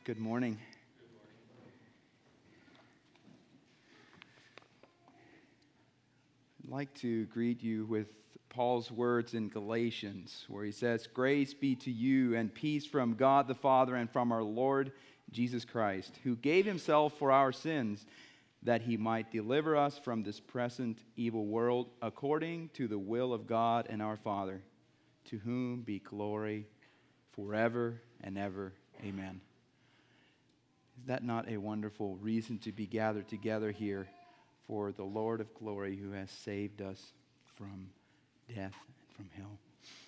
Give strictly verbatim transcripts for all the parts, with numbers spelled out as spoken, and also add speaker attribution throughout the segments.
Speaker 1: Good morning. I'd like to greet you with Paul's words in Galatians, where he says, "Grace be to you and peace from God the Father and from our Lord Jesus Christ, who gave himself for our sins, that he might deliver us from this present evil world, according to the will of God and our Father, to whom be glory forever and ever. Amen." Is that not a wonderful reason to be gathered together here for the Lord of glory who has saved us from death and from hell?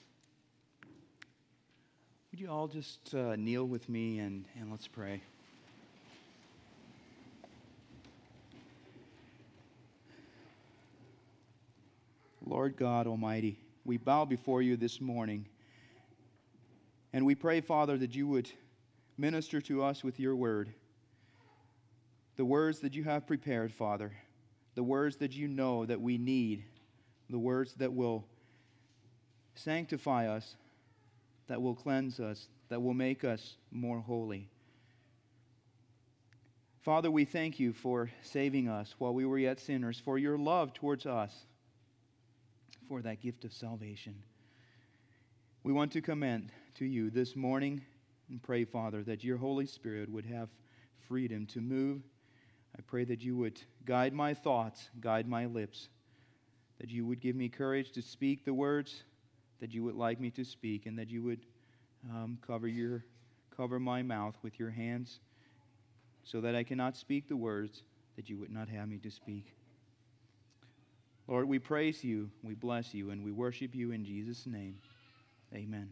Speaker 1: Would you all just uh, kneel with me and, and let's pray. Lord God Almighty, we bow before you this morning, and we pray, Father, that you would minister to us with your word, the words that you have prepared, Father, the words that you know that we need, the words that will sanctify us, that will cleanse us, that will make us more holy. Father, we thank you for saving us while we were yet sinners, for your love towards us, for that gift of salvation. We want to commend to you this morning and pray, Father, that your Holy Spirit would have freedom to move. I pray that you would guide my thoughts, guide my lips, that you would give me courage to speak the words that you would like me to speak, and that you would um, cover your cover my mouth with your hands so that I cannot speak the words that you would not have me to speak. Lord, we praise you, we bless you, and we worship you in Jesus' name. Amen.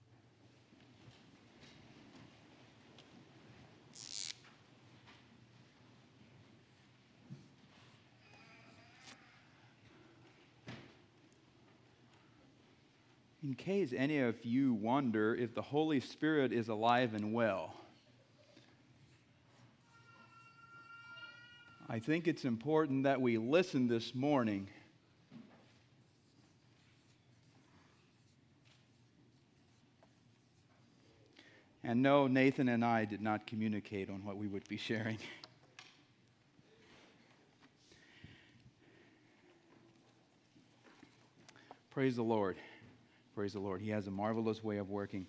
Speaker 1: In case any of you wonder if the Holy Spirit is alive and well, I think it's important that we listen this morning. And no, Nathan and I did not communicate on what we would be sharing. Praise the Lord. Praise the Lord. He has a marvelous way of working.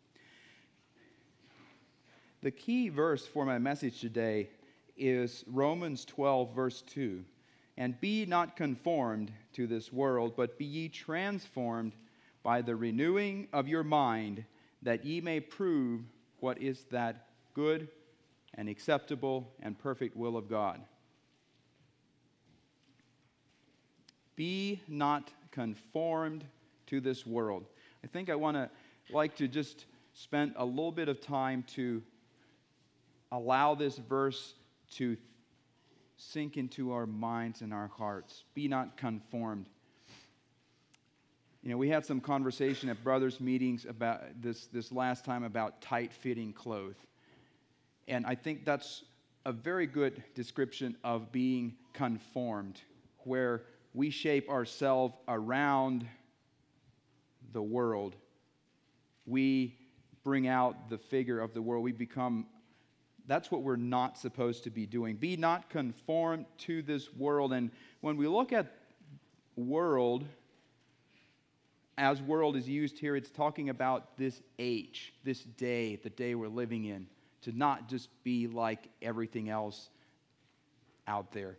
Speaker 1: The key verse for my message today is Romans twelve, verse two. "And be not conformed to this world, but be ye transformed by the renewing of your mind, that ye may prove what is that good and acceptable and perfect will of God." Be not conformed to this world. I think I want to like to just spend a little bit of time to allow this verse to sink into our minds and our hearts. Be not conformed. You know, we had some conversation at brothers' meetings about this, this last time about tight-fitting clothes. And I think that's a very good description of being conformed, where we shape ourselves around the world. We bring out the figure of the world. We become, that's what we're not supposed to be doing. Be not conformed to this world. And when we look at world, as world is used here, it's talking about this age, this day, the day we're living in, to not just be like everything else out there.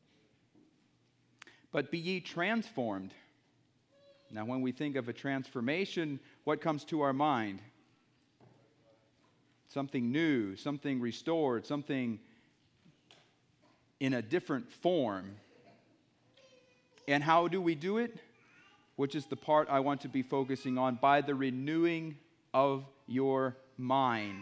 Speaker 1: But be ye transformed. Now, when we think of a transformation, what comes to our mind? Something new, something restored, something in a different form. And how do we do it? Which is the part I want to be focusing on, by the renewing of your mind.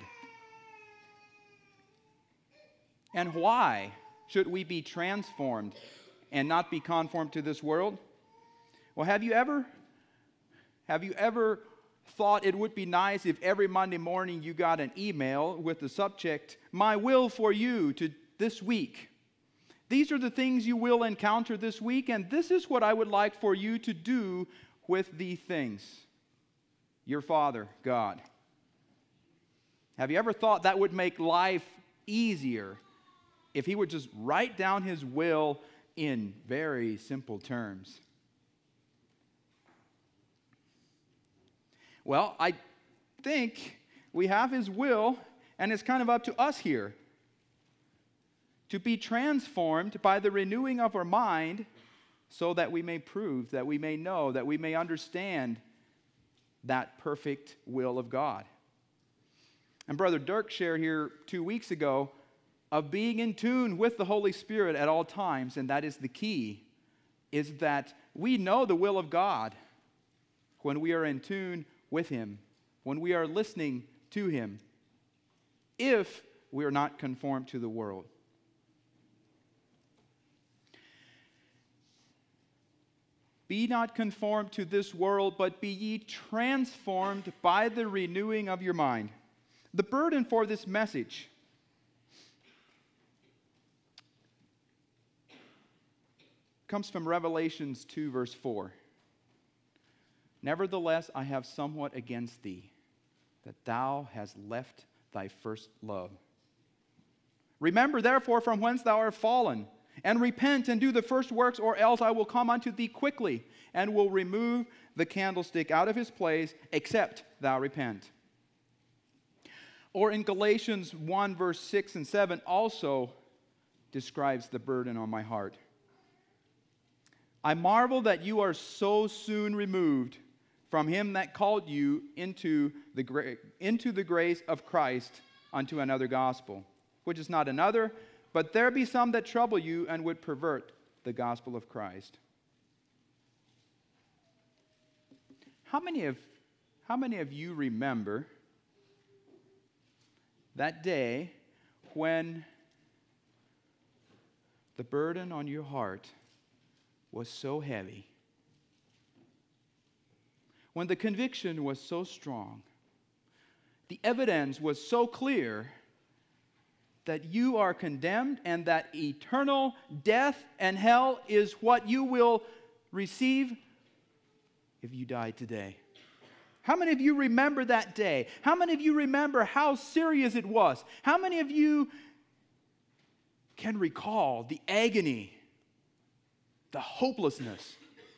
Speaker 1: And why should we be transformed and not be conformed to this world? Well, have you ever, have you ever thought it would be nice if every Monday morning you got an email with the subject, "My will for you to this week. These are the things you will encounter this week, and this is what I would like for you to do with these things." Your Father, God. Have you ever thought that would make life easier if he would just write down his will in very simple terms? Well, I think we have his will, and it's kind of up to us here to be transformed by the renewing of our mind so that we may prove, that we may know, that we may understand that perfect will of God. And Brother Dirk shared here two weeks ago of being in tune with the Holy Spirit at all times, and that is the key, is that we know the will of God when we are in tune with him, when we are listening to him, if we are not conformed to the world. Be not conformed to this world, but be ye transformed by the renewing of your mind. The burden for this message comes from Revelations two, verse four. Nevertheless, I have somewhat against thee, that thou hast left thy first love. Remember, therefore, from whence thou art fallen, and repent and do the first works, or else I will come unto thee quickly, and will remove the candlestick out of his place, except thou repent. Or in Galatians one, verse six and seven, also describes the burden on my heart. I marvel that you are so soon removed from him that called you into the, gra- into the grace of Christ unto another gospel, which is not another, but there be some that trouble you and would pervert the gospel of Christ. How many of, how many of you remember that day when the burden on your heart was so heavy, when the conviction was so strong, the evidence was so clear that you are condemned and that eternal death and hell is what you will receive if you die today? How many of you remember that day? How many of you remember how serious it was? How many of you can recall the agony, the hopelessness?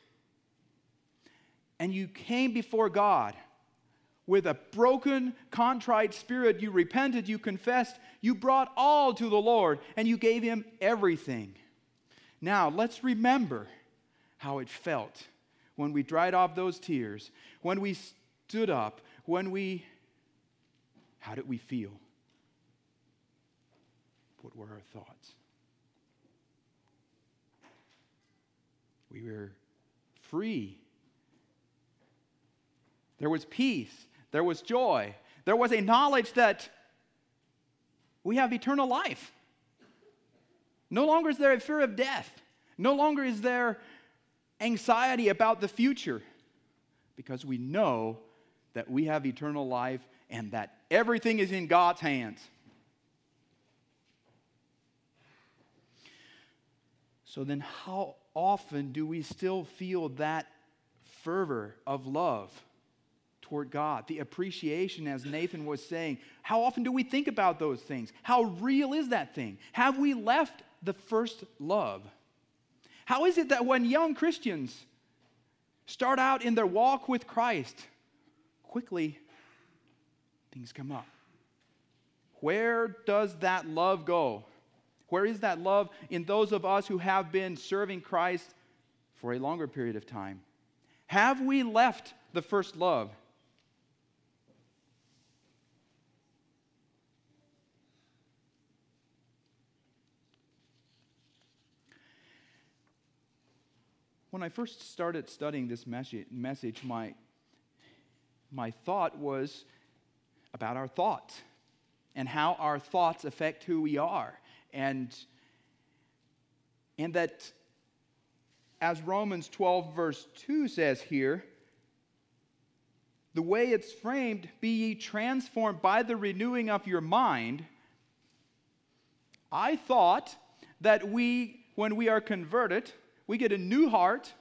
Speaker 1: And you came before God with a broken, contrite spirit. You repented, you confessed, you brought all to the Lord, and you gave him everything. Now, let's remember how it felt when we dried off those tears, when we stood up, when we, how did we feel? What were our thoughts? We were free. There was peace. There was joy. There was a knowledge that we have eternal life. No longer is there a fear of death. No longer is there anxiety about the future, because we know that we have eternal life and that everything is in God's hands. So then how often do we still feel that fervor of love toward God, the appreciation, as Nathan was saying? How often do we think about those things? How real is that thing? Have we left the first love? How is it that when young Christians start out in their walk with Christ, quickly things come up? Where does that love go? Where is that love in those of us who have been serving Christ for a longer period of time? Have we left the first love? When I first started studying this message, my, my thought was about our thoughts and how our thoughts affect who we are. And, and that, as Romans twelve verse two says here, the way it's framed, be ye transformed by the renewing of your mind. I thought that we, when we are converted, we get a new heart,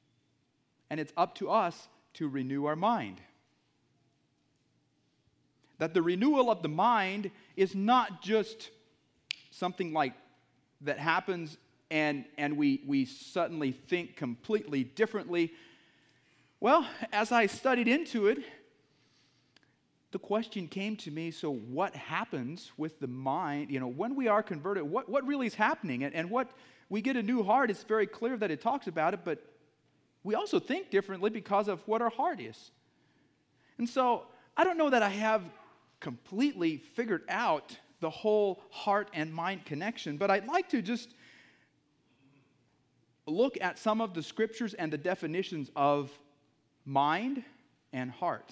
Speaker 1: and it's up to us to renew our mind. That the renewal of the mind is not just something like that happens and, and we, we suddenly think completely differently. Well, as I studied into it, the question came to me, so what happens with the mind? You know, when we are converted, what, what really is happening? And, and what we get a new heart, it's very clear that it talks about it, but we also think differently because of what our heart is. And so I don't know that I have completely figured out the whole heart and mind connection, but I'd like to just look at some of the scriptures and the definitions of mind and heart.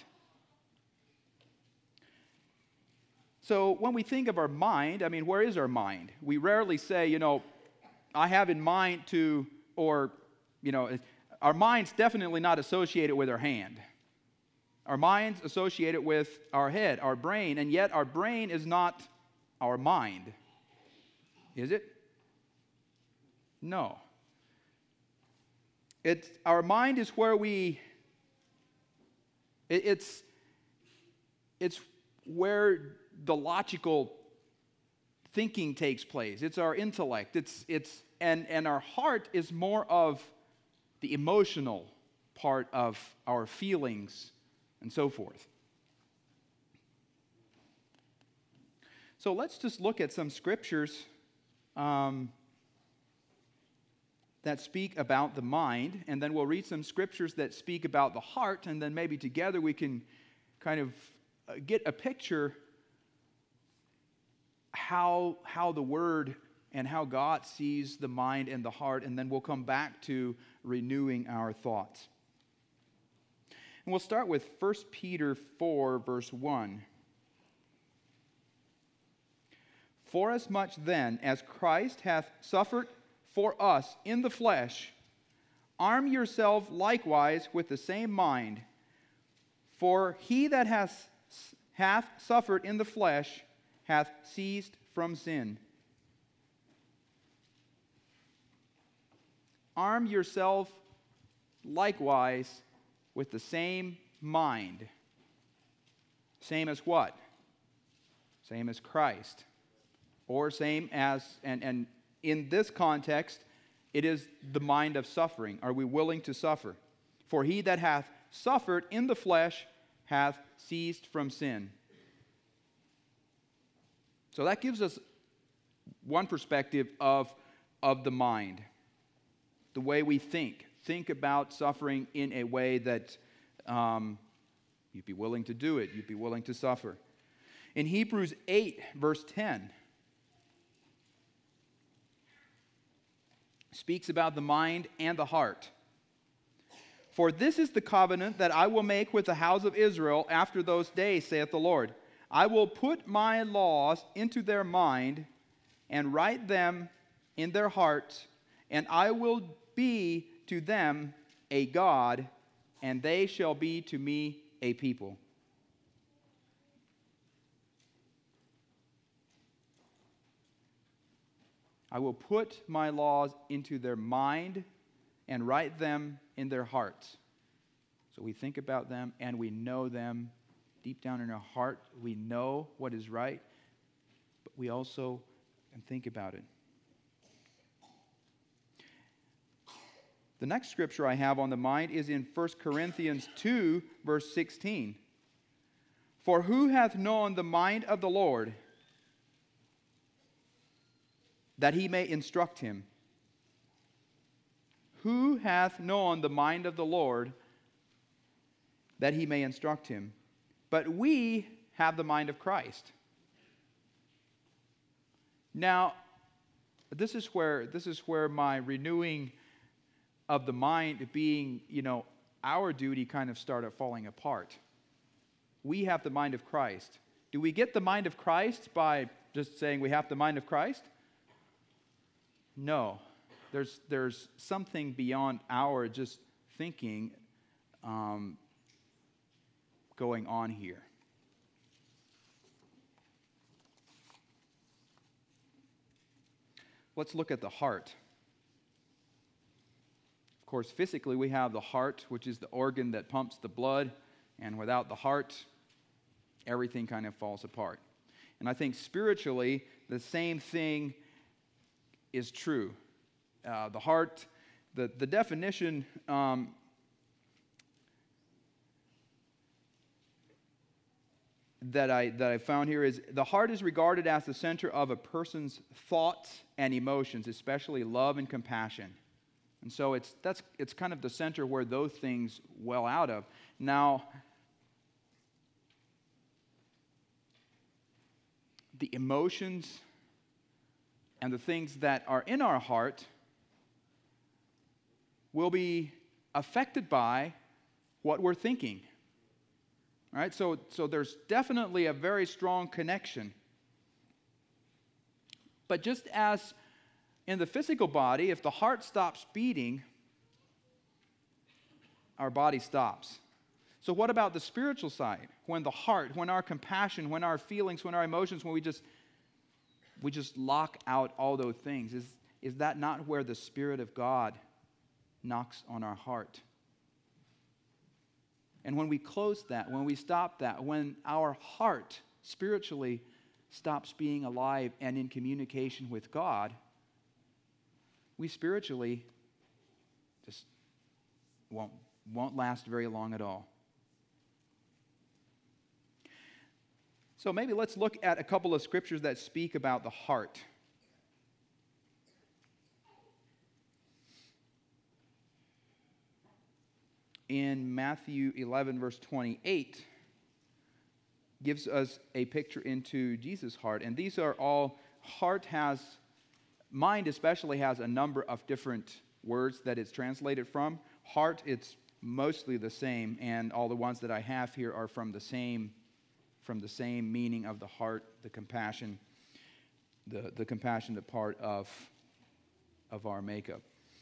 Speaker 1: So when we think of our mind, I mean, where is our mind? We rarely say, you know, I have in mind to, or, you know, our mind's definitely not associated with our hand. Our mind's associated with our head, our brain, and yet our brain is not our mind. Is it? No. It's, our mind is where we, it, it's, it's where the logical thinking takes place. It's our intellect. It's, it's, and, and our heart is more of the emotional part of our feelings and so forth. So let's just look at some scriptures um, that speak about the mind, and then we'll read some scriptures that speak about the heart, and then maybe together we can kind of get a picture how, how the Word and how God sees the mind and the heart, and then we'll come back to renewing our thoughts. And we'll start with First Peter four, verse one. Forasmuch then as Christ hath suffered for us in the flesh, arm yourself likewise with the same mind. For he that hath, hath suffered in the flesh hath ceased from sin. Arm yourself likewise with the same mind. Same as what? Same as Christ. Or same as, and, and in this context, it is the mind of suffering. Are we willing to suffer? For he that hath suffered in the flesh hath ceased from sin. So that gives us one perspective of, of the mind. The way we think. Think about suffering in a way that um, you'd be willing to do it. You'd be willing to suffer. In Hebrews eight, verse ten, speaks about the mind and the heart. For this is the covenant that I will make with the house of Israel after those days, saith the Lord. I will put my laws into their mind and write them in their hearts, and I will be to them a God, and they shall be to me a people. I will put my laws into their mind and write them in their hearts. So we think about them and we know them deep down in our heart. We know what is right, but we also can think about it. The next scripture I have on the mind is in First Corinthians two, verse sixteen. For who hath known the mind of the Lord, that he may instruct him? Who hath known the mind of the Lord, that he may instruct him? But we have the mind of Christ. Now, this is where this is where my renewing of the mind being, you know, our duty kind of started falling apart. We have the mind of Christ. Do we get the mind of Christ by just saying we have the mind of Christ? No. There's, there's something beyond our just thinking um, going on here. Let's look at the heart. Of course, physically we have the heart, which is the organ that pumps the blood, and without the heart, everything kind of falls apart. And I think spiritually, the same thing is true. Uh, the heart, the, the definition um, that I that I found here is the heart is regarded as the center of a person's thoughts and emotions, especially love and compassion. And so it's that's it's kind of the center where those things well out of. Now, the emotions and the things that are in our heart will be affected by what we're thinking. All right, so, so there's definitely a very strong connection. But just as in the physical body, if the heart stops beating, our body stops. So what about the spiritual side? When the heart, when our compassion, when our feelings, when our emotions, when we just we just lock out all those things, is, is that not where the Spirit of God knocks on our heart? And when we close that, when we stop that, when our heart spiritually stops being alive and in communication with God, we spiritually just won't, won't last very long at all. So maybe let's look at a couple of scriptures that speak about the heart. In Matthew eleven, verse twenty-eight, gives us a picture into Jesus' heart. And these are all, heart has, mind especially has a number of different words that it's translated from. Heart, it's mostly the same, and all the ones that I have here are from the same, from the same meaning of the heart, the compassion, the, the compassionate part of, of our makeup.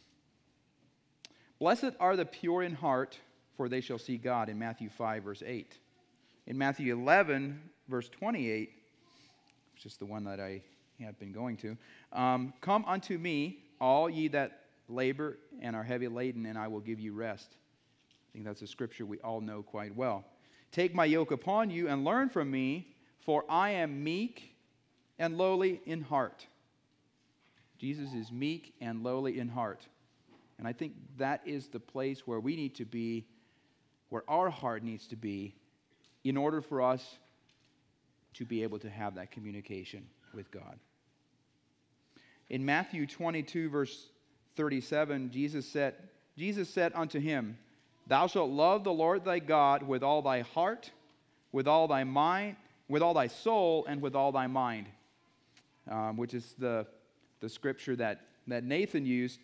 Speaker 1: Blessed are the pure in heart, for they shall see God, in Matthew five, verse eight. In Matthew eleven, verse twenty-eight, which is the one that I have been going to, um, come unto me, all ye that labor and are heavy laden, and I will give you rest. I think that's a scripture we all know quite well. Take my yoke upon you and learn from me, for I am meek and lowly in heart. Jesus is meek and lowly in heart. And I think that is the place where we need to be, where our heart needs to be, in order for us to be able to have that communication with God. In Matthew twenty-two, verse thirty-seven, Jesus said, Jesus said unto him, Thou shalt love the Lord thy God with all thy heart, with all thy mind, with all thy soul, and with all thy mind. Um, which is the, the scripture that, that Nathan used,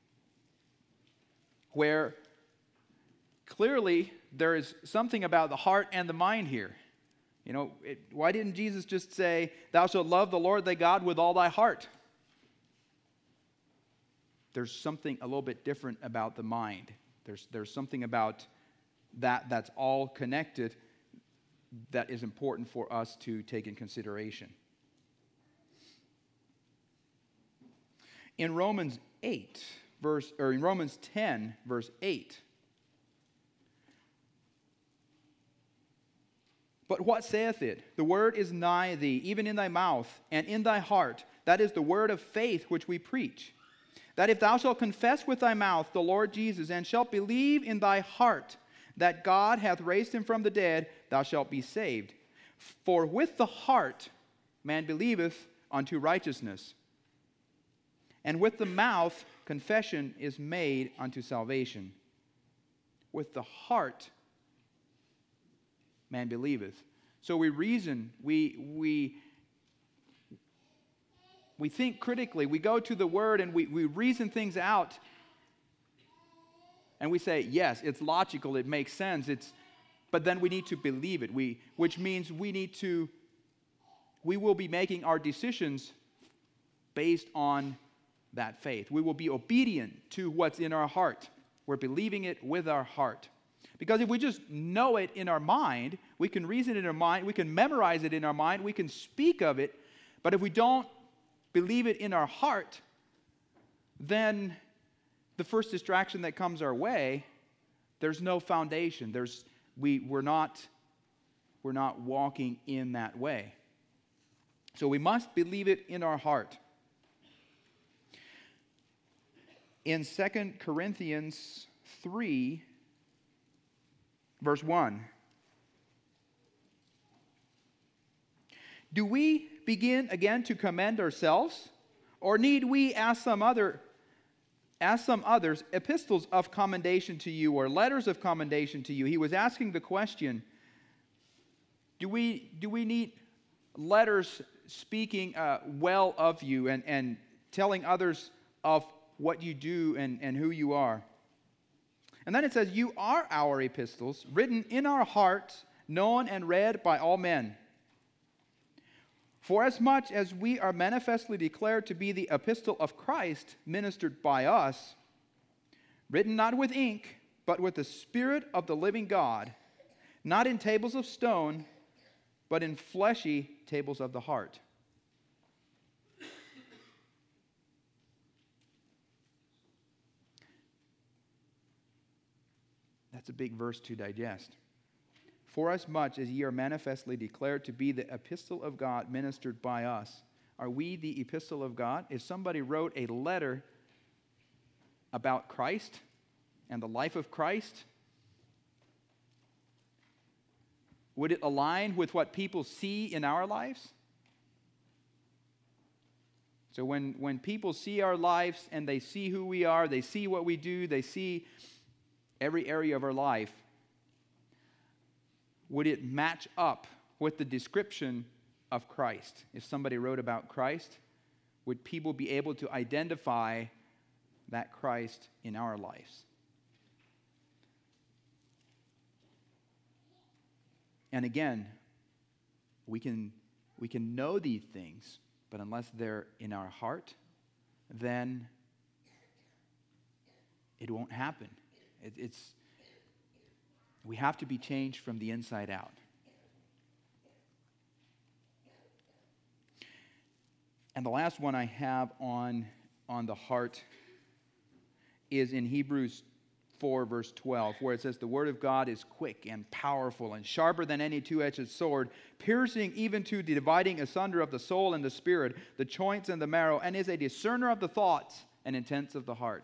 Speaker 1: where clearly there is something about the heart and the mind here. You know, it, why didn't Jesus just say, Thou shalt love the Lord thy God with all thy heart? There's something a little bit different about the mind. There's, there's something about that that's all connected that is important for us to take in consideration. In Romans eight, verse, or in Romans ten, verse eight, but what saith it? The word is nigh thee, even in thy mouth and in thy heart. That is the word of faith which we preach. That if thou shalt confess with thy mouth the Lord Jesus, and shalt believe in thy heart that God hath raised him from the dead, thou shalt be saved. For with the heart man believeth unto righteousness, and with the mouth confession is made unto salvation. With the heart man believeth. So we reason, we we we think critically, we go to the Word and we, we reason things out, and we say, yes, it's logical, it makes sense, it's but then we need to believe it. We which means we need to we will be making our decisions based on that faith. We will be obedient to what's in our heart. We're believing it with our heart. Because if we just know it in our mind, we can reason it in our mind, we can memorize it in our mind, we can speak of it, but if we don't believe it in our heart, then the first distraction that comes our way, there's no foundation. There's we we're not we're not walking in that way. So we must believe it in our heart. In Second Corinthians three, verse one, do we begin again to commend ourselves, or need we, as some other, as some others, epistles of commendation to you, or letters of commendation to you? He was asking the question: Do we do we need letters speaking uh, well of you and and telling others of what you do and, and who you are? And then it says, you are our epistles, written in our hearts, known and read by all men. For as much as we are manifestly declared to be the epistle of Christ, ministered by us, written not with ink, but with the Spirit of the living God, not in tables of stone, but in fleshy tables of the heart. That's a big verse to digest. For as much as ye are manifestly declared to be the epistle of God ministered by us. Are we the epistle of God? If somebody wrote a letter about Christ and the life of Christ, would it align with what people see in our lives? So when, when people see our lives and they see who we are, they see what we do, they see every area of our life, would it match up with the description of Christ? If somebody wrote about Christ, would people be able to identify that Christ in our lives? And again, we can, we can know these things, but unless they're in our heart, then it won't happen. It, it's we have to be changed from the inside out. And the last one I have on, on the heart is in Hebrews four, verse twelve, where it says, the word of God is quick and powerful and sharper than any two-edged sword, piercing even to the dividing asunder of the soul and the spirit, the joints and the marrow, and is a discerner of the thoughts and intents of the heart.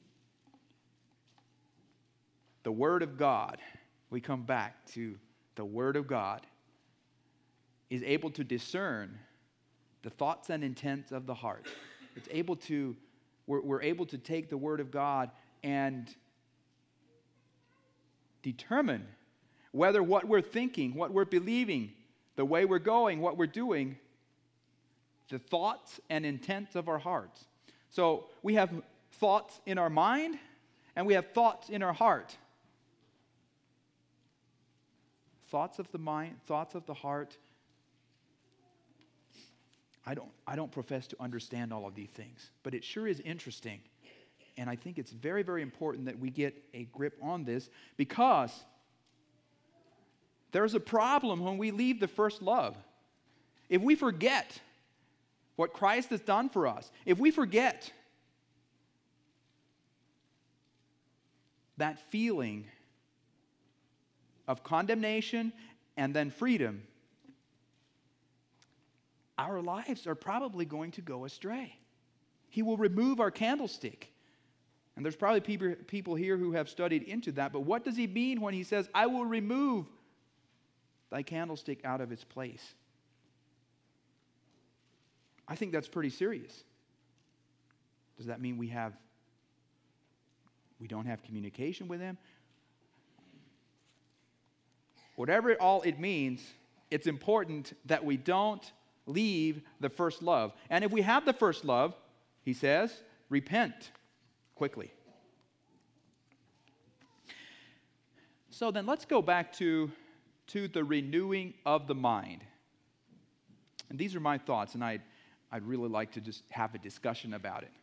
Speaker 1: The Word of God, we come back to the Word of God, is able to discern the thoughts and intents of the heart. It's able to, we're, we're able to take the Word of God and determine whether what we're thinking, what we're believing, the way we're going, what we're doing, the thoughts and intents of our hearts. So we have thoughts in our mind and we have thoughts in our heart. Thoughts of the mind, thoughts of the heart. I don't, I don't profess to understand all of these things, but it sure is interesting. And I think it's very, very important that we get a grip on this, because there's a problem when we leave the first love. If we forget what Christ has done for us, if we forget that feeling of condemnation and then freedom, our lives are probably going to go astray. He will remove our candlestick. And there's probably people, people here who have studied into that, but what does he mean when he says, I will remove thy candlestick out of its place? I think that's pretty serious. Does that mean we have, we don't have communication with him? Whatever all it means, it's important that we don't leave the first love. And if we have the first love, he says, repent quickly. So then let's go back to, to the renewing of the mind. And these are my thoughts, and I'd, I'd really like to just have a discussion about it.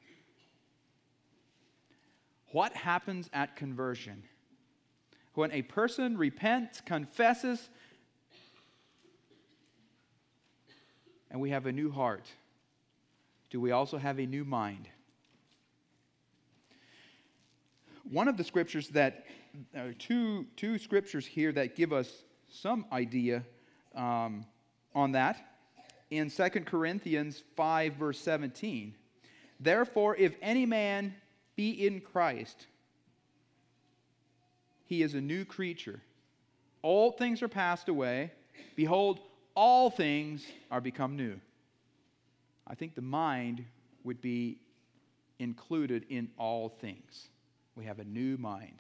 Speaker 1: What happens at conversion? When a person repents, confesses, and we have a new heart, do we also have a new mind? One of the scriptures that, uh, two, two scriptures here that give us some idea um, on that in Second Corinthians five, verse seventeen. Therefore, if any man be in Christ, he is a new creature. Old things are passed away. Behold, all things are become new. I think the mind would be included in all things. We have a new mind.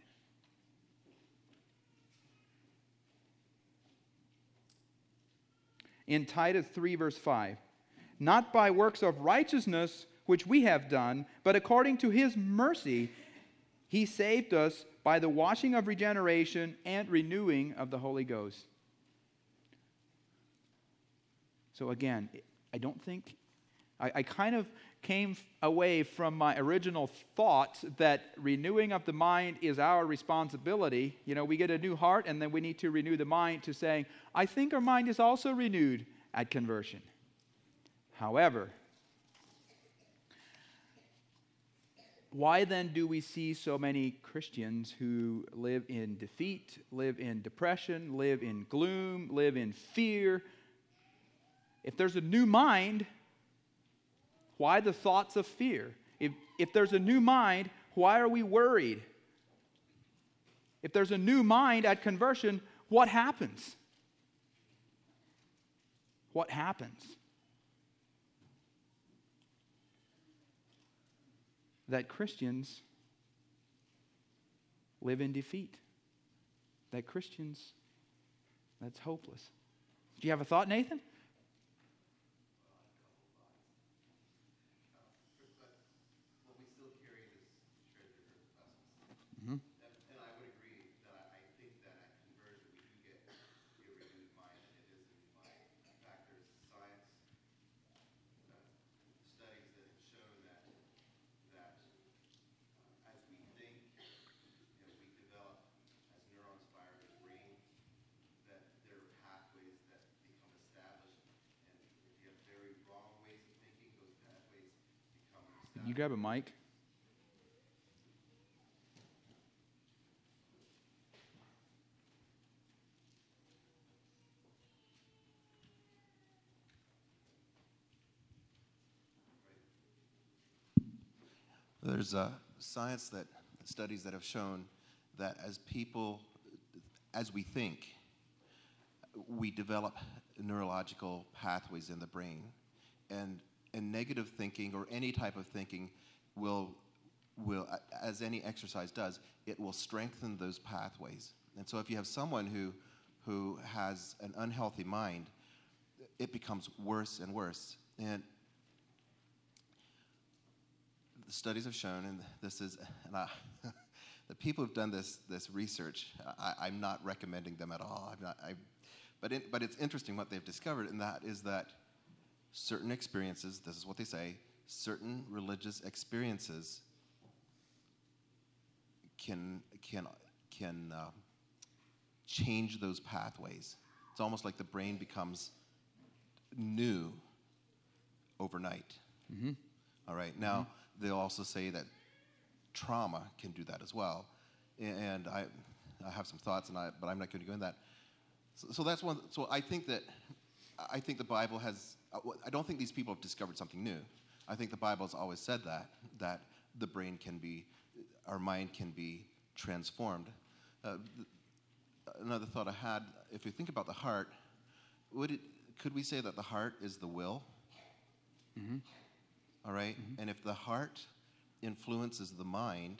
Speaker 1: In Titus three, verse five, not by works of righteousness which we have done, but according to his mercy, he saved us by the washing of regeneration and renewing of the Holy Ghost. So again, I don't think, I, I kind of came away from my original thought that renewing of the mind is our responsibility. You know, we get a new heart and then we need to renew the mind, to saying, I think our mind is also renewed at conversion. However, why then do we see so many Christians who live in defeat, live in depression, live in gloom, live in fear? If there's a new mind, why the thoughts of fear? If, if there's a new mind, why are we worried? If there's a new mind at conversion, what happens? What happens? That Christians live in defeat. That Christians, that's hopeless. Do you have a thought, Nathan? Mm-hmm.
Speaker 2: And I would agree that I think that at conversion we do get a renewed mind, and it is a new mind. In fact, there's science uh, studies that have shown that that uh, as we think, you know, we develop as neurons fire in the brain, that there are pathways that become established, and if you have very wrong ways of thinking, those pathways become established.
Speaker 1: You grab a mic.
Speaker 2: There's uh, science that studies that have shown that as people, as we think, we develop neurological pathways in the brain, and and negative thinking or any type of thinking will will, as any exercise does, it will strengthen those pathways. And so, if you have someone who who has an unhealthy mind, it becomes worse and worse. And the studies have shown, and this is, and I, the people who've done this this research, I, I'm not recommending them at all. I'm not, I, but it, but it's interesting what they've discovered, and that is that certain experiences, this is what they say, certain religious experiences can can can uh, change those pathways. It's almost like the brain becomes new overnight.
Speaker 1: Mm-hmm.
Speaker 2: All right. Now, mm-hmm. they'll also say that trauma can do that as well. And I, I have some thoughts, and I, but I'm not going to go into that. So, so that's one. So I think that I think the Bible has. I don't think these people have discovered something new. I think the Bible has always said that that the brain can be, our mind can be transformed. Uh, another thought I had: if we think about the heart, would it? Could we say that the heart is the will?
Speaker 1: Mm-hmm.
Speaker 2: All right?
Speaker 1: Mm-hmm.
Speaker 2: And if the heart influences the mind,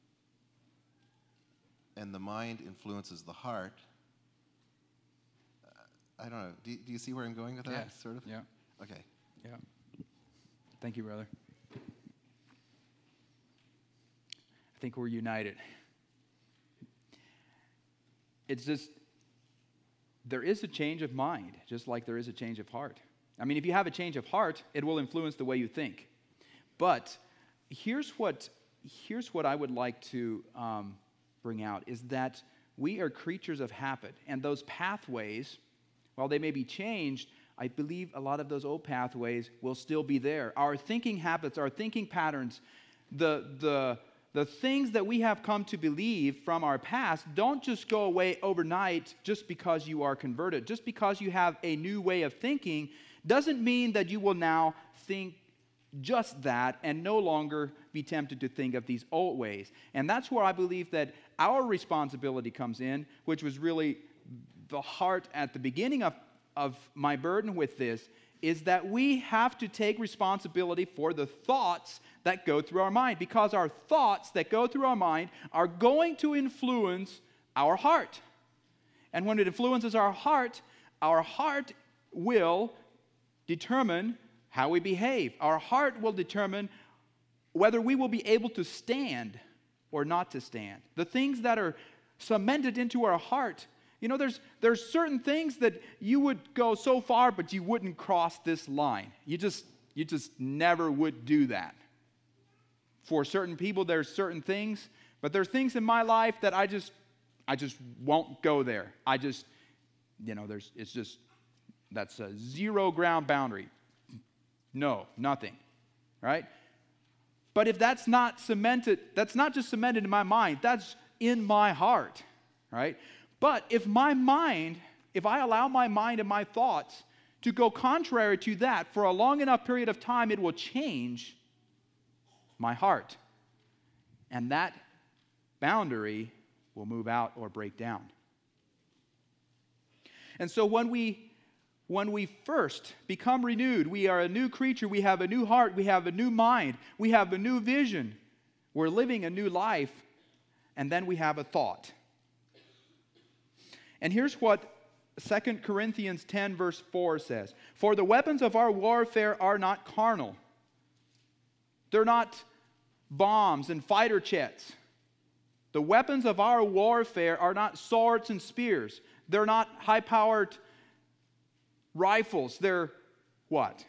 Speaker 2: and the mind influences the heart, uh, I don't know. Do, do you see where I'm going with that?
Speaker 1: Yeah.
Speaker 2: Sort of?
Speaker 1: Yeah.
Speaker 2: Okay.
Speaker 1: Yeah. Thank you, brother. I think we're united. It's just, there is a change of mind, just like there is a change of heart. I mean, if you have a change of heart, it will influence the way you think. But here's what, here's what I would like to um, bring out, is that we are creatures of habit. And those pathways, while they may be changed, I believe a lot of those old pathways will still be there. Our thinking habits, our thinking patterns, the, the, the things that we have come to believe from our past don't just go away overnight just because you are converted. Just because you have a new way of thinking doesn't mean that you will now think just that and no longer be tempted to think of these old ways. And that's where I believe that our responsibility comes in, which was really the heart at the beginning of, of my burden with this, is that we have to take responsibility for the thoughts that go through our mind, because our thoughts that go through our mind are going to influence our heart. And when it influences our heart, our heart will determine how we behave. Our heart will determine whether we will be able to stand or not to stand. The things that are cemented into our heart, you know, there's there's certain things that you would go so far, but you wouldn't cross this line. You just you just never would do that. For certain people, there's certain things, but there's things in my life that I just I just won't go there. I just, you know, there's it's just that's a zero ground boundary. No, nothing, right? But if that's not cemented, that's not just cemented in my mind, that's in my heart, right? But if my mind, if I allow my mind and my thoughts to go contrary to that for a long enough period of time, it will change my heart. And that boundary will move out or break down. And so when we When we first become renewed, we are a new creature, we have a new heart, we have a new mind, we have a new vision, we're living a new life, and then we have a thought. And here's what Second Corinthians ten verse four says. For the weapons of our warfare are not carnal. They're not bombs and fighter jets. The weapons of our warfare are not swords and spears. They're not high-powered rifles. They're what?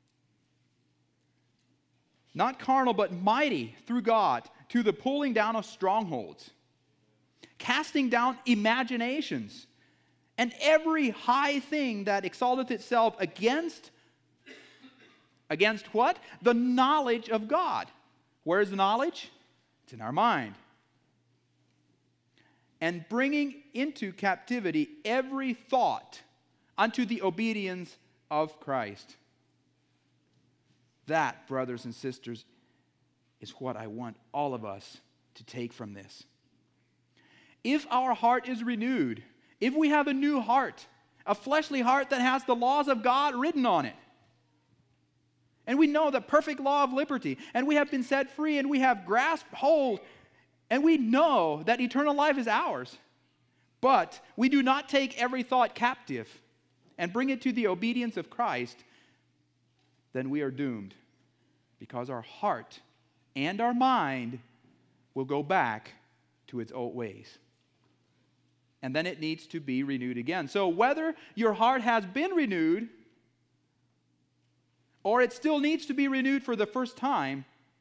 Speaker 1: Not carnal, but mighty through God to the pulling down of strongholds, casting down imaginations, and every high thing that exalteth itself against, against what? The knowledge of God. Where is the knowledge? It's in our mind. And bringing into captivity every thought unto the obedience of Christ. That, brothers and sisters, is what I want all of us to take from this. If our heart is renewed, if we have a new heart, a fleshly heart that has the laws of God written on it, and we know the perfect law of liberty, and we have been set free, and we have grasped hold, and we know that eternal life is ours, but we do not take every thought captive and bring it to the obedience of Christ, then we are doomed, because our heart and our mind will go back to its old ways. And then it needs to be renewed again. So whether your heart has been renewed or it still needs to be renewed for the first time,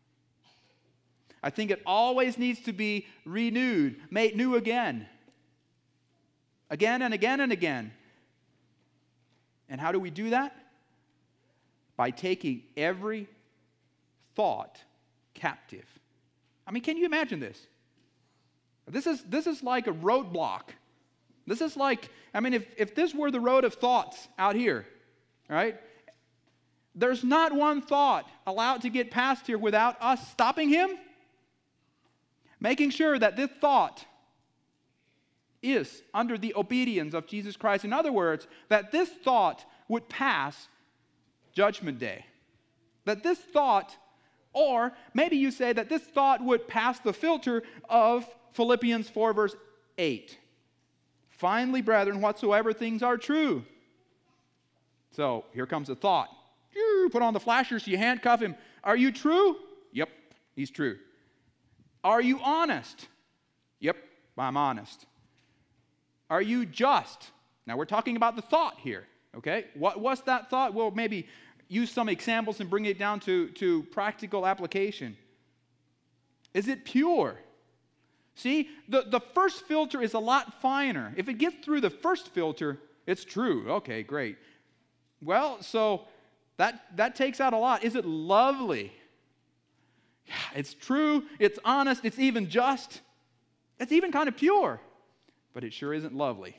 Speaker 1: I think it always needs to be renewed, made new again. Again and again and again. And how do we do that? By taking every thought captive. I mean, can you imagine this? This is, this is like a roadblock. This is like, I mean, if, if this were the road of thoughts out here, right? There's not one thought allowed to get past here without us stopping him, making sure that this thought is under the obedience of Jesus Christ. In other words, that this thought would pass Judgment Day. That this thought, or maybe you say that this thought would pass the filter of Philippians four verse eight. Finally, brethren, whatsoever things are true. So, here comes a thought. You put on the flashers, you handcuff him. Are you true? Yep, he's true. Are you honest? Yep, I'm honest. Are you just? Now, we're talking about the thought here, okay? What, what's that thought? Well, maybe use some examples and bring it down to, to practical application. Is it pure? See, the, the first filter is a lot finer. If it gets through the first filter, it's true. Okay, great. Well, so that, that takes out a lot. Is it lovely? It's true, it's honest, it's even just, it's even kind of pure, but it sure isn't lovely.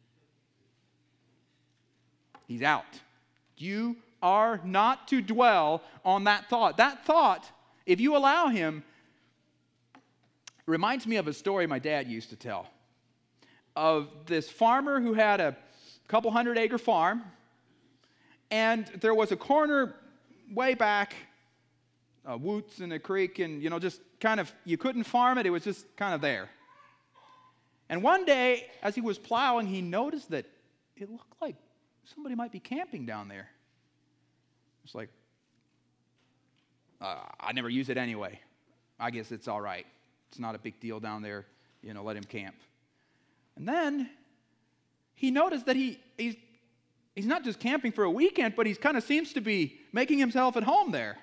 Speaker 1: He's out. You are not to dwell on that thought. That thought, if you allow him, reminds me of a story my dad used to tell of this farmer who had a couple hundred acre farm, and there was a corner way back, uh, woods in a creek, and you know, just kind of, you couldn't farm it, it was just kind of there. And one day, as he was plowing, he noticed that it looked like somebody might be camping down there. It's like, uh, I never use it anyway. I guess it's all right. It's not a big deal down there. You know, let him camp. And then he noticed that he he's, he's not just camping for a weekend, but he kind of seems to be making himself at home there.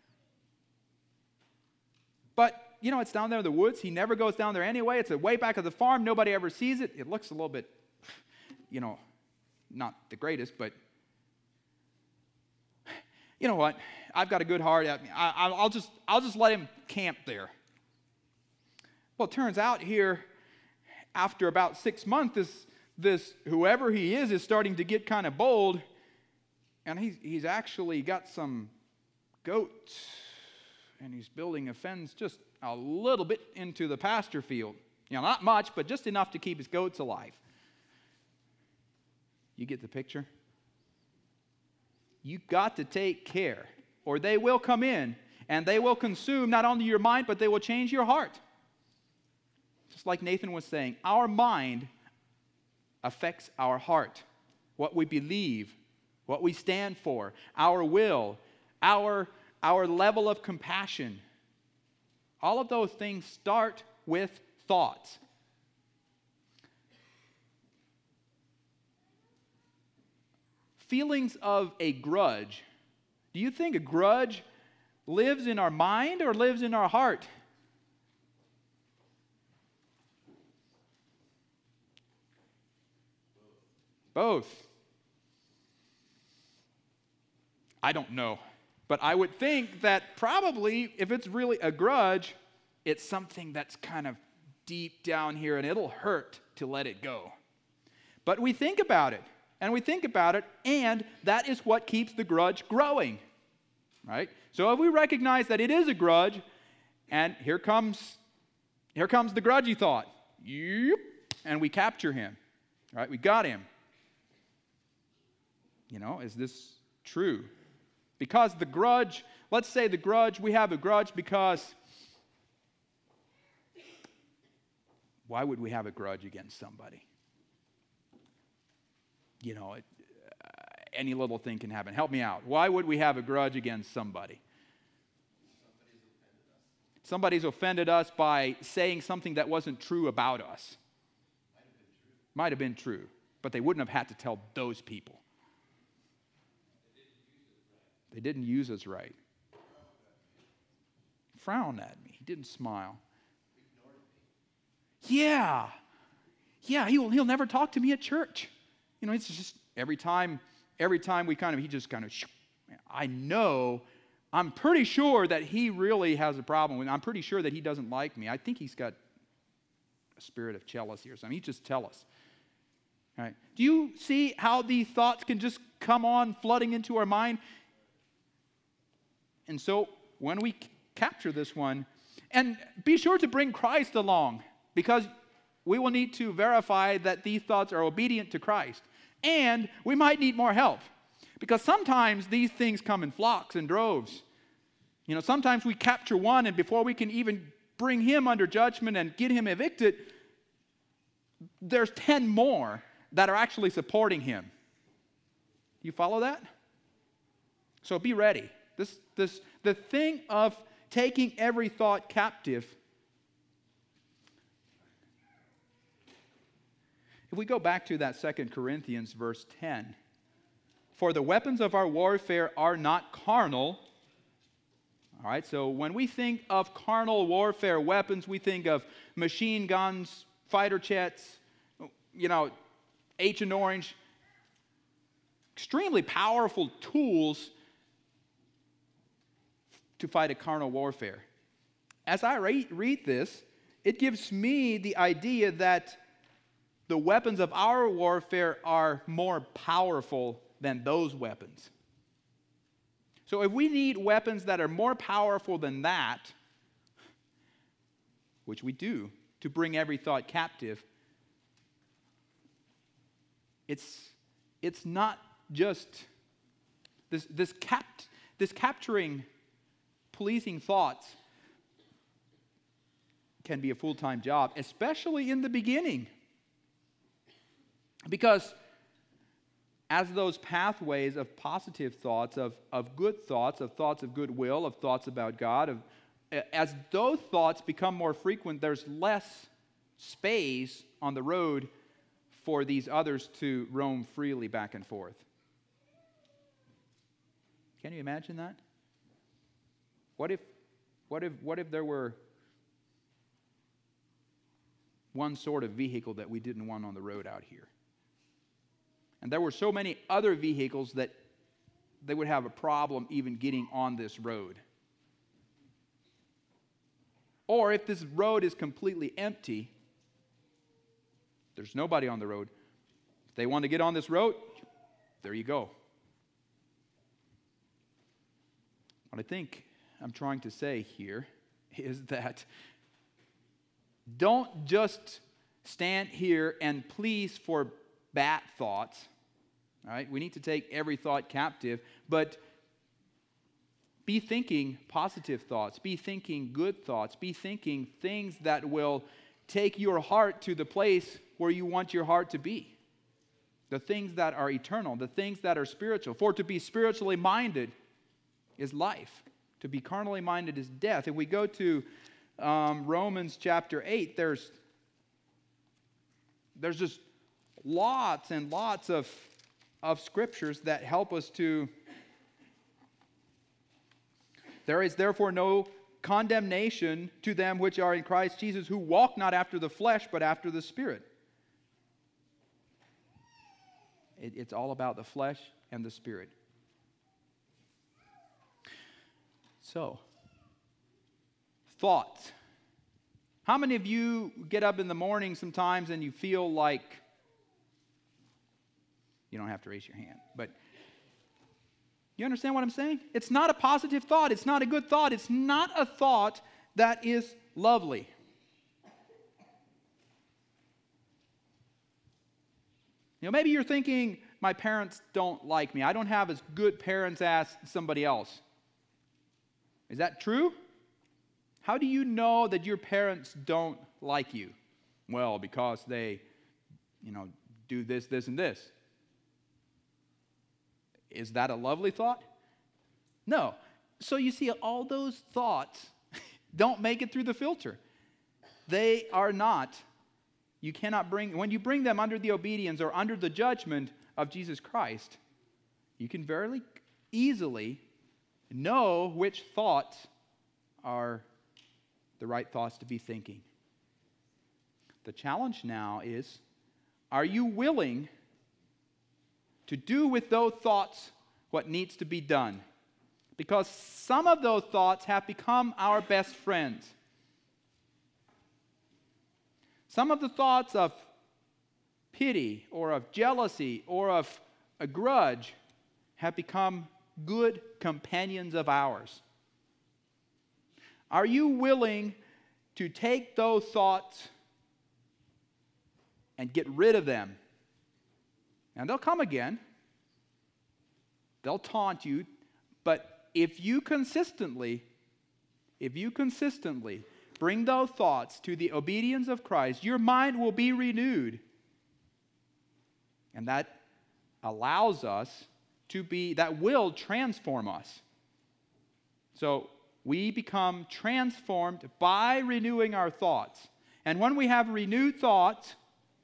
Speaker 1: But, you know, it's down there in the woods. He never goes down there anyway. It's way back of the farm. Nobody ever sees it. It looks a little bit, you know, not the greatest, but you know what? I've got a good heart. I, I, I'll just I'll just let him camp there. Well, it turns out here, after about six months, this this whoever he is is starting to get kind of bold, and he's he's actually got some goats, and he's building a fence just a little bit into the pasture field. You know, not much, but just enough to keep his goats alive. You get the picture? You've got to take care, or they will come in, and they will consume not only your mind, but they will change your heart. Just like Nathan was saying, our mind affects our heart, what we believe, what we stand for, our will, our, our level of compassion. All of those things start with thoughts. Feelings of a grudge. Do you think a grudge lives in our mind or lives in our heart? Both. I don't know. But I would think that probably if it's really a grudge, it's something that's kind of deep down here and it'll hurt to let it go. But we think about it. And we think about it, and that is what keeps the grudge growing, right? So if we recognize that it is a grudge, and here comes, here comes the grudgy thought, yep, and we capture him, right? We got him. You know, is this true? Because the grudge, let's say the grudge, we have a grudge because, why would we have a grudge against somebody? You know, it, uh, any little thing can happen. Help me out. Why would we have a grudge against somebody? Somebody's offended us by saying something that wasn't true about us. Might have been true. Might have been true, but they wouldn't have had to tell those people. They didn't use us right. Frown at me. He didn't smile. Yeah. Yeah, he'll, he'll never talk to me at church. You know, it's just every time, every time we kind of, he just kind of, I know, I'm pretty sure that he really has a problem with me. I'm pretty sure that he doesn't like me. I think he's got a spirit of jealousy or something. He just tell us. All right. Do you see how these thoughts can just come on flooding into our mind? And so when we c- capture this one, and be sure to bring Christ along, because we will need to verify that these thoughts are obedient to Christ. And we might need more help, because sometimes these things come in flocks and droves. You know, sometimes we capture one, and before we can even bring him under judgment and get him evicted, there's ten more that are actually supporting him. You follow that? So be ready. This, this, the thing of taking every thought captive. If we go back to that Second Corinthians verse ten, for the weapons of our warfare are not carnal. All right, so when we think of carnal warfare weapons, we think of machine guns, fighter jets, you know, Agent Orange, extremely powerful tools to fight a carnal warfare. as I read, read this, it gives me the idea that the weapons of our warfare are more powerful than those weapons. So if we need weapons that are more powerful than that, which we do, to bring every thought captive, it's, it's not just this, this, capt, this capturing, pleasing thoughts can be a full-time job, especially in the beginning. Because as those pathways of positive thoughts, of, of good thoughts, of thoughts of goodwill, of thoughts about God, of, as those thoughts become more frequent, there's less space on the road for these others to roam freely back and forth. Can you imagine that? What if, what if, what if there were one sort of vehicle that we didn't want on the road out here? And there were so many other vehicles that they would have a problem even getting on this road. Or if this road is completely empty, there's nobody on the road. If they want to get on this road, there you go. What I think I'm trying to say here is that don't just stand here and please for bad thoughts. All right, we need to take every thought captive, but be thinking positive thoughts, be thinking good thoughts, be thinking things that will take your heart to the place where you want your heart to be. The things that are eternal, the things that are spiritual. For to be spiritually minded is life. To be carnally minded is death. If we go to um, Romans chapter eight, there's, there's just lots and lots of, of scriptures that help us to... There is therefore no condemnation to them which are in Christ Jesus, who walk not after the flesh, but after the Spirit. It, it's all about the flesh and the Spirit. So, thoughts. How many of you get up in the morning sometimes and you feel like, you don't have to raise your hand, but you understand what I'm saying? It's not a positive thought. It's not a good thought. It's not a thought that is lovely. You know, maybe you're thinking, my parents don't like me. I don't have as good parents as somebody else. Is that true? How do you know that your parents don't like you? Well, because they, you know, do this, this, and this. Is that a lovely thought? No. So you see, all those thoughts don't make it through the filter. They are not. You cannot bring, when you bring them under the obedience or under the judgment of Jesus Christ, you can very easily know which thoughts are the right thoughts to be thinking. The challenge now is, are you willing to do with those thoughts what needs to be done? Because some of those thoughts have become our best friends. Some of the thoughts of pity or of jealousy or of a grudge have become good companions of ours. Are you willing to take those thoughts and get rid of them? And they'll come again. They'll taunt you. But if you consistently, if you consistently bring those thoughts to the obedience of Christ, your mind will be renewed. And that allows us to be, that will transform us. So we become transformed by renewing our thoughts. And when we have renewed thoughts,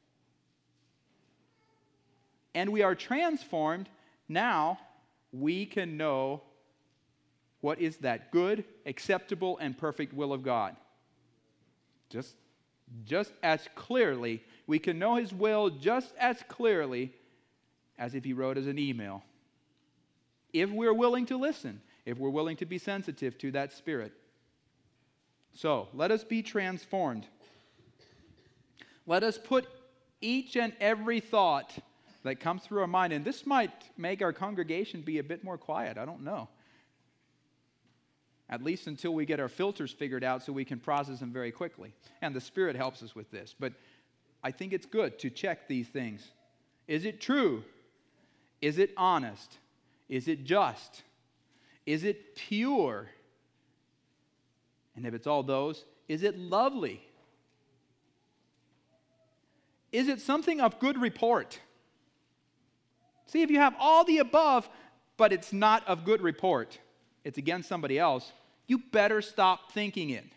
Speaker 1: and we are transformed, now we can know what is that good, acceptable, and perfect will of God. Just, just as clearly, we can know His will just as clearly as if He wrote us an email. If we're willing to listen, if we're willing to be sensitive to that Spirit. So, let us be transformed. Let us put each and every thought that comes through our mind, and this might make our congregation be a bit more quiet, I don't know. At least until we get our filters figured out so we can process them very quickly. And the Spirit helps us with this. But I think it's good to check these things. Is it true? Is it honest? Is it just? Is it pure? And if it's all those, is it lovely? Is it something of good report? See, if you have all the above, but it's not of good report, it's against somebody else, you better stop thinking it.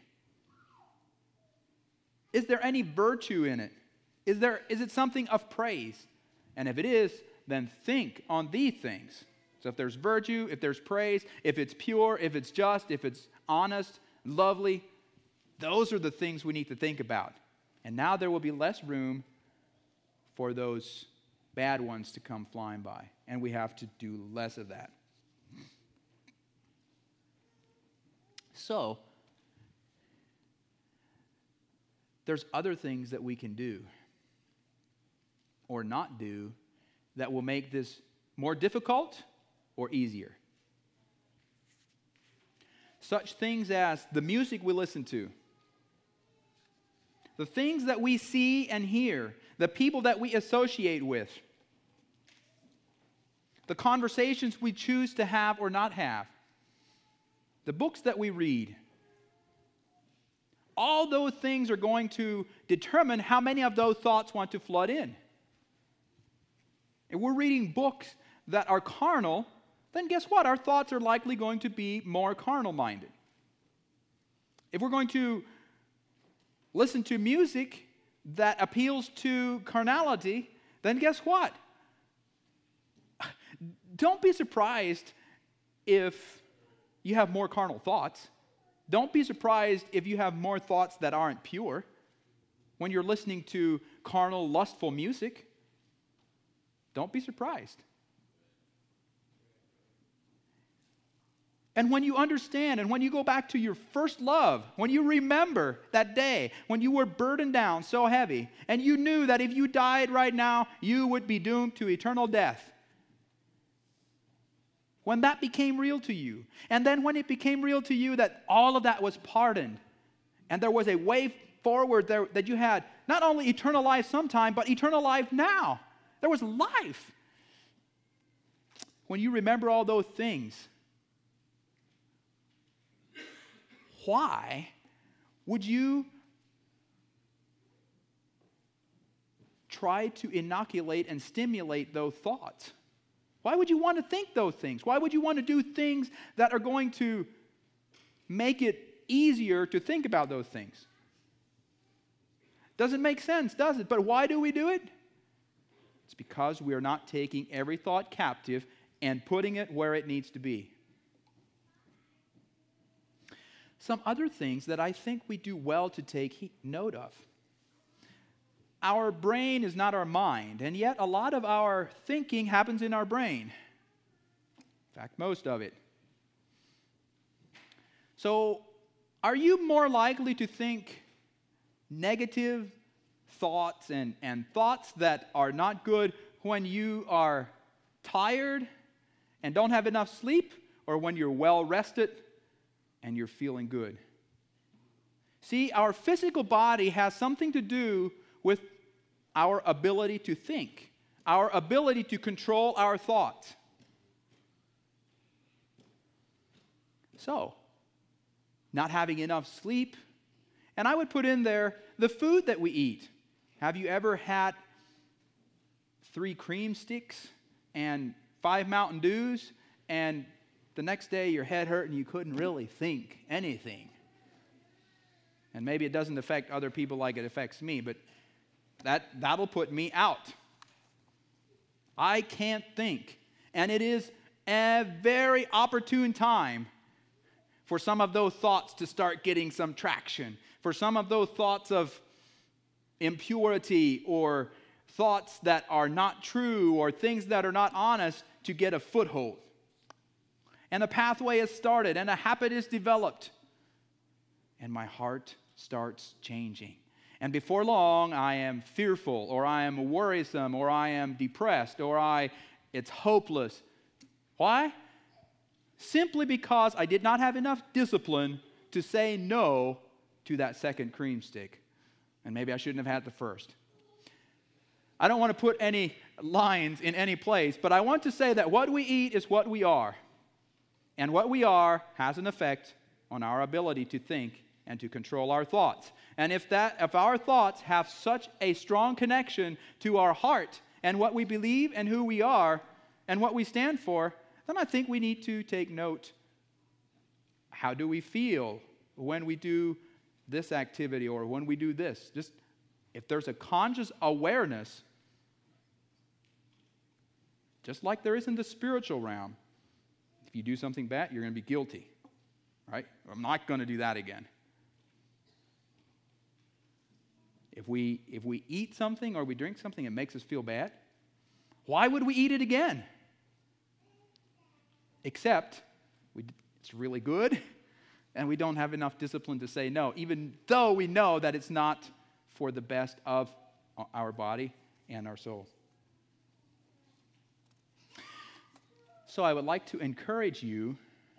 Speaker 1: Is there any virtue in it? Is there, is it something of praise? And if it is, then think on these things. So if there's virtue, if there's praise, if it's pure, if it's just, if it's honest, lovely, those are the things we need to think about. And now there will be less room for those bad ones to come flying by. And we have to do less of that. So, there's other things that we can do or not do that will make this more difficult or easier. Such things as the music we listen to, the things that we see and hear, the people that we associate with, the conversations we choose to have or not have, the books that we read. All those things are going to determine how many of those thoughts want to flood in. If we're reading books that are carnal, then guess what? Our thoughts are likely going to be more carnal-minded. If we're going to listen to music that appeals to carnality, then guess what? Don't be surprised if you have more carnal thoughts. Don't be surprised if you have more thoughts that aren't pure when you're listening to carnal, lustful music. Don't be surprised. And when you understand, and when you go back to your first love, when you remember that day when you were burdened down so heavy, and you knew that if you died right now, you would be doomed to eternal death. When that became real to you, and then when it became real to you that all of that was pardoned, and there was a way forward there that you had not only eternal life sometime, but eternal life now. There was life. When you remember all those things, why would you try to inoculate and stimulate those thoughts? Why would you want to think those things? Why would you want to do things that are going to make it easier to think about those things? Doesn't make sense, does it? But why do we do it? It's because we are not taking every thought captive and putting it where it needs to be. Some other things that I think we do well to take note of. Our brain is not our mind, and yet a lot of our thinking happens in our brain. In fact, most of it. So, are you more likely to think negative thoughts and, and thoughts that are not good when you are tired and don't have enough sleep, or when you're well rested and you're feeling good? See, our physical body has something to do with our ability to think, our ability to control our thoughts. So, not having enough sleep, and I would put in there the food that we eat. Have you ever had three cream sticks and five Mountain Dews, and the next day your head hurt and you couldn't really think anything? And maybe it doesn't affect other people like it affects me, but that, that'll put me out. I can't think. And it is a very opportune time for some of those thoughts to start getting some traction, for some of those thoughts of impurity or thoughts that are not true or things that are not honest to get a foothold. And a pathway is started and a habit is developed. and my heart starts changing. And before long, I am fearful, or I am worrisome, or I am depressed, or I, it's hopeless. Why? Simply because I did not have enough discipline to say no to that second cream stick. And maybe I shouldn't have had the first. I don't want to put any lines in any place, but I want to say that what we eat is what we are. And what we are has an effect on our ability to think and to control our thoughts. And if that, if our thoughts have such a strong connection to our heart and what we believe and who we are and what we stand for, then I think we need to take note. How do we feel when we do this activity or when we do this? Just if there's a conscious awareness, just like there is in the spiritual realm, if you do something bad, you're going to be guilty, right? I'm not going to do that again. If we if we eat something or we drink something that makes us feel bad, why would we eat it again? Except we, it's really good, and we don't have enough discipline to say no, even though we know that it's not for the best of our body and our soul. So I would like to encourage you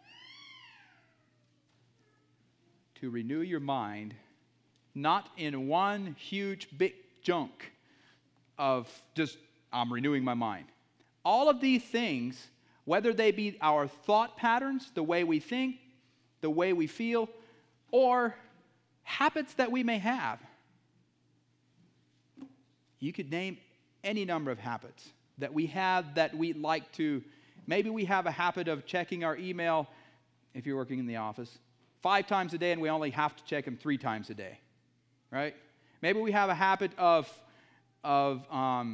Speaker 1: to renew your mind, not in one huge big chunk of just, I'm renewing my mind. All of these things, whether they be our thought patterns, the way we think, the way we feel, or habits that we may have. You could name any number of habits that we have that we like to. Maybe we have a habit of checking our email, if you're working in the office, five times a day, and we only have to check them three times a day, right? Maybe we have a habit of, of um,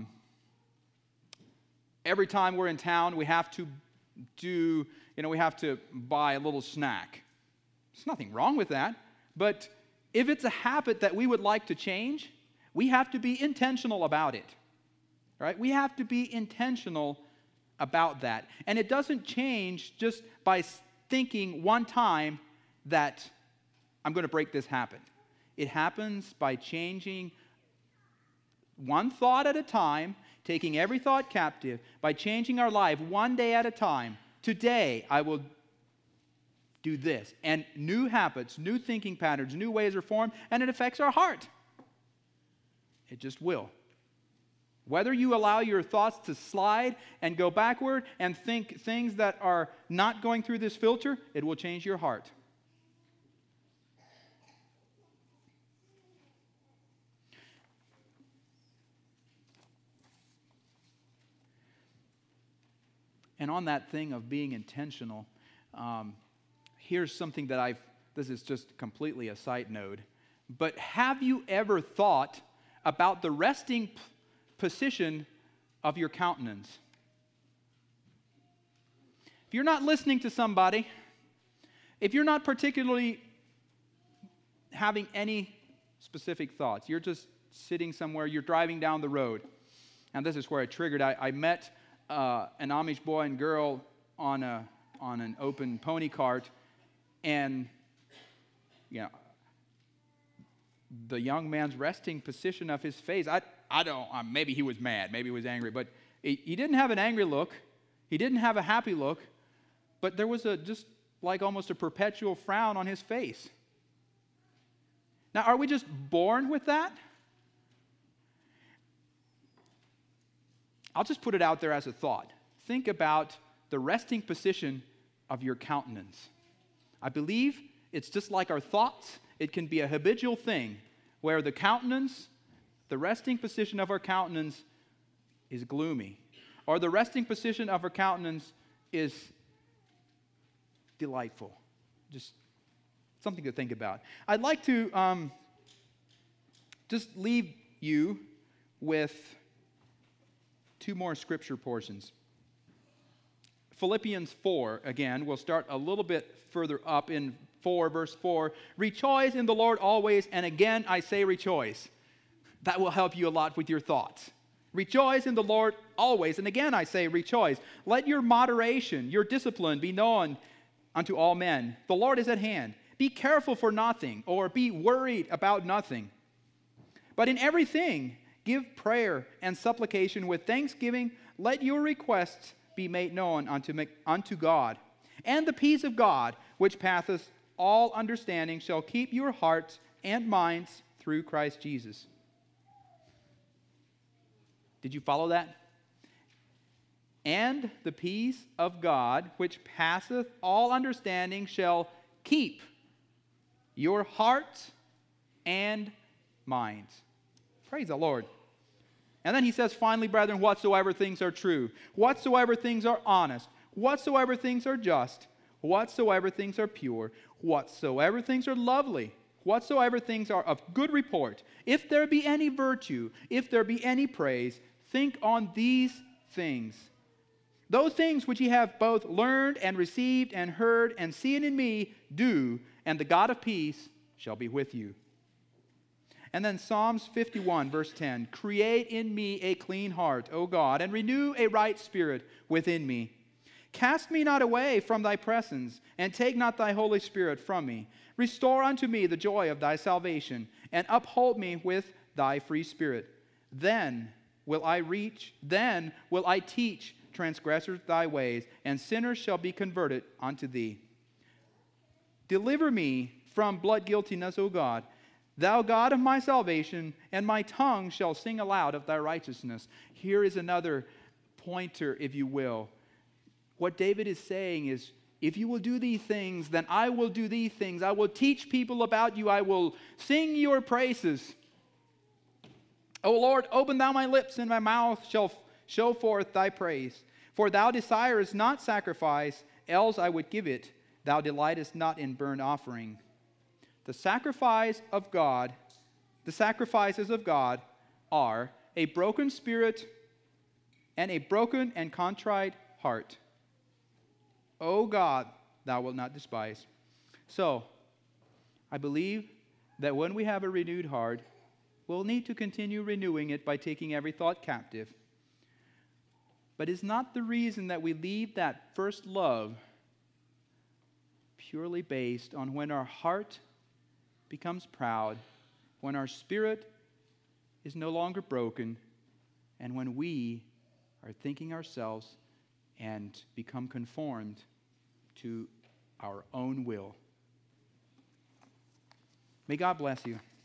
Speaker 1: every time we're in town, we have to do, you know, we have to buy a little snack. There's nothing wrong with that, but if it's a habit that we would like to change, we have to be intentional about it, right? We have to be intentional about that. And it doesn't change just by thinking one time that I'm going to break this habit. It happens by changing one thought at a time, taking every thought captive, by changing our life one day at a time. Today, I will do this. And new habits, new thinking patterns, new ways are formed, and it affects our heart. It just will. Whether you allow your thoughts to slide and go backward and think things that are not going through this filter, it will change your heart. And on that thing of being intentional, um, here's something that I've, this is just completely a side note, but have you ever thought about the resting p- position of your countenance? If you're not listening to somebody, if you're not particularly having any specific thoughts, you're just sitting somewhere, you're driving down the road, and this is where I triggered. I, I met uh, an Amish boy and girl on a on an open pony cart, and you know, the young man's resting position of his face, I I don't, uh, maybe he was mad, maybe he was angry, but he, he didn't have an angry look, he didn't have a happy look, but there was a just like almost a perpetual frown on his face. Now, are we just born with that? I'll just put it out there as a thought. Think about the resting position of your countenance. I believe it's just like our thoughts. It can be a habitual thing where the countenance, the resting position of our countenance is gloomy, or the resting position of our countenance is delightful. Just something to think about. I'd like to um, just leave you with two more scripture portions. Philippians four, again, we'll start a little bit further up in four, verse four. Rejoice in the Lord always, and again I say rejoice. That will help you a lot with your thoughts. Rejoice in the Lord always, and again I say rejoice. Let your moderation, your discipline be known unto all men. The Lord is at hand. Be careful for nothing, or be worried about nothing. But in everything, give prayer and supplication with thanksgiving. Let your requests be made known unto, unto God. And the peace of God, which passeth all understanding, shall keep your hearts and minds through Christ Jesus. Did you follow that? And the peace of God, which passeth all understanding, shall keep your hearts and minds. Praise the Lord. And then he says, finally, brethren, whatsoever things are true, whatsoever things are honest, whatsoever things are just, whatsoever things are pure, whatsoever things are lovely, whatsoever things are of good report, if there be any virtue, if there be any praise, think on these things. Those things which ye have both learned and received and heard and seen in me, do, and the God of peace shall be with you. And then Psalms fifty-one, verse ten, create in me a clean heart, O God, and renew a right spirit within me. Cast me not away from thy presence, and take not thy Holy Spirit from me. Restore unto me the joy of thy salvation, and uphold me with thy free spirit. Then will I reach, then will I teach transgressors thy ways, and sinners shall be converted unto thee. Deliver me from blood guiltiness, O God, thou God of my salvation, and my tongue shall sing aloud of thy righteousness. Here is another pointer, if you will. What David is saying is, if you will do these things, then I will do these things. I will teach people about you. I will sing your praises. O Lord, open thou my lips, and my mouth shall show forth thy praise. For thou desirest not sacrifice, else I would give it. Thou delightest not in burnt offering. The sacrifice of God, the sacrifices of God are a broken spirit and a broken and contrite heart. O God, thou wilt not despise. So, I believe that when we have a renewed heart, we'll need to continue renewing it by taking every thought captive. But is not the reason that we leave that first love purely based on when our heart becomes proud, when our spirit is no longer broken, and when we are thinking ourselves and become conformed to our own will? May God bless you.